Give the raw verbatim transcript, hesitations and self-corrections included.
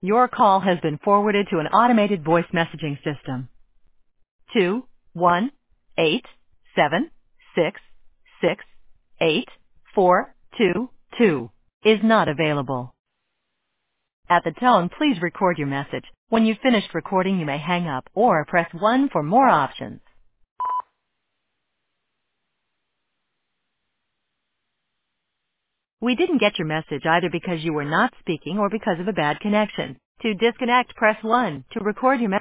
Your call has been forwarded to an automated voice messaging system. Two one eight seven six six eight four two two is not available. At the tone, please record your message. When you've finished recording, you may hang up or press one for more options. We didn't get your message either because you were not speaking or because of a bad connection. To disconnect, press one. To record your message,